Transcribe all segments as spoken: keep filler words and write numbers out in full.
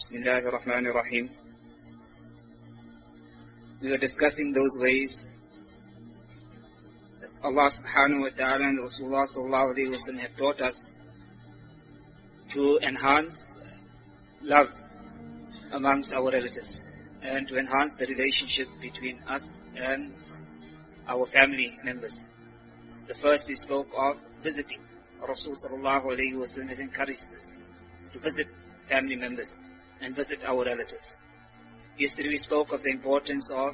Bismillahir Rahmanir Rahim. We were discussing those ways that Allah subhanahu wa ta'ala and Rasulullah sallallahu alayhi wa sallam have taught us to enhance love amongst our relatives and to enhance the relationship between us and our family members. The first we spoke of visiting. Rasul sallallahu alayhi wa sallam has encouraged us to visit family members and visit our relatives. Yesterday we spoke of the importance of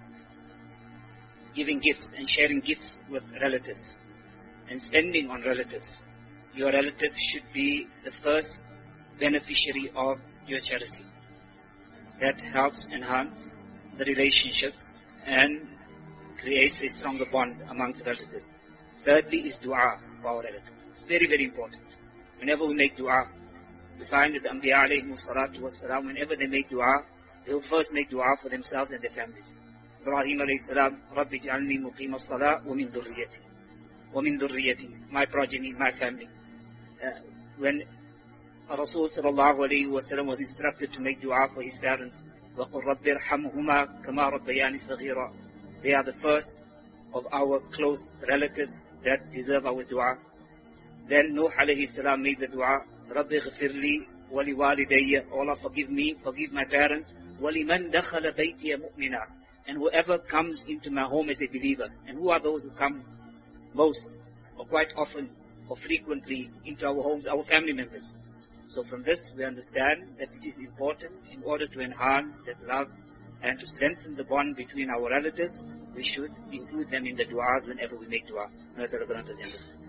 giving gifts and sharing gifts with relatives and spending on relatives. Your relative should be the first beneficiary of your charity. That helps enhance the relationship and creates a stronger bond amongst relatives. Thirdly is dua for our relatives. Very, very important. Whenever we make dua, we find that the Anbiya alayhimu salatu wassalam, whenever they make dua, they will first make dua for themselves and their families. Ibrahim alayhi salam, Rabbi ja'alni muqim as-salah wa min dhurriyati. Wa min dhurriyati. My progeny, my family. Uh, when Rasul sallallahu alayhi wa sallam was instructed to make dua for his parents, وَقُلْ رَبِّ ارْحَمْهُمَا كَمَا رَبَّيَانِ صَغِيرًا. They are the first of our close relatives that deserve our dua. Then Nuh alayhi salam made the dua, Rabbi ghafirli wali walidayya. Allah forgive me, forgive my parents. وَلِمَنْ دَخَلَ بَيْتِيَ مُؤْمِنًا. And whoever comes into my home as a believer. And who are those who come most or quite often or frequently into our homes? Our family members. So from this we understand that it is important in order to enhance that love and to strengthen the bond between our relatives, we should include them in the du'as whenever we make du'a. May Allah grant us understanding.